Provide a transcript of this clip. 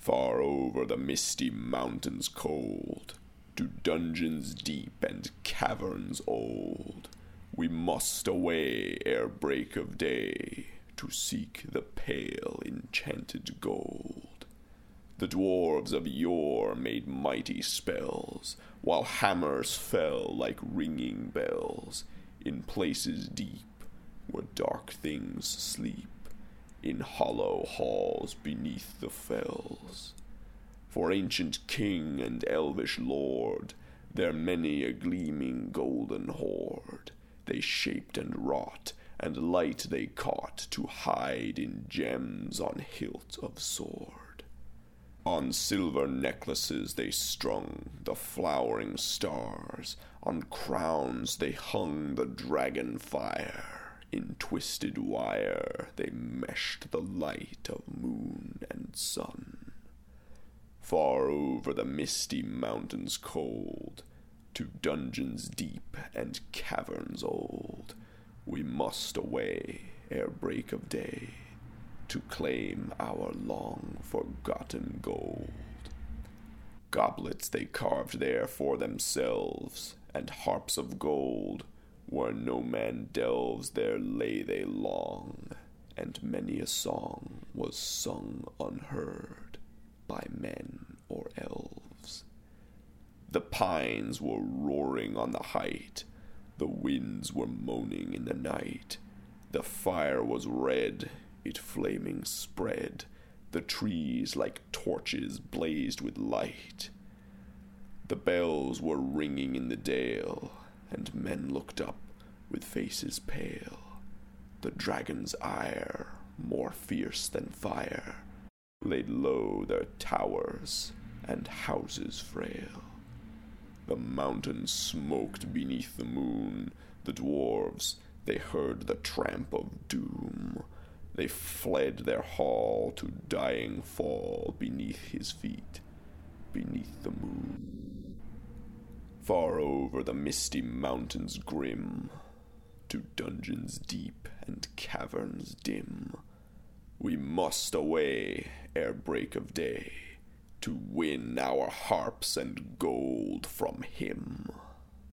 Far over the misty mountains cold, to dungeons deep and caverns old, we must away ere break of day, to seek the pale enchanted gold. The dwarves of yore made mighty spells, while hammers fell like ringing bells, in places deep where dark things sleep, in hollow halls beneath the fells. For ancient king and elvish lord, there many a gleaming golden hoard, they shaped and wrought, and light they caught to hide in gems on hilt of sword. On silver necklaces they strung the flowering stars, on crowns they hung the dragon fire, in twisted wire they meshed the light of moon and sun. Far over the misty mountains cold, to dungeons deep and caverns old, we must away ere break of day, to claim our long-forgotten gold. Goblets they carved there for themselves, and harps of gold. Where no man delves, there lay they long, and many a song was sung unheard by men or elves. The pines were roaring on the height, the winds were moaning in the night. The fire was red, it flaming spread, the trees like torches blazed with light. The bells were ringing in the dale, and men looked up with faces pale. The dragon's ire, more fierce than fire, laid low their towers and houses frail. The mountains smoked beneath the moon. The dwarves, they heard the tramp of doom. They fled their hall to dying fall beneath his feet, beneath the moon. Far over the misty mountains grim, to dungeons deep and caverns dim, we must away ere break of day, to win our harps and gold from him.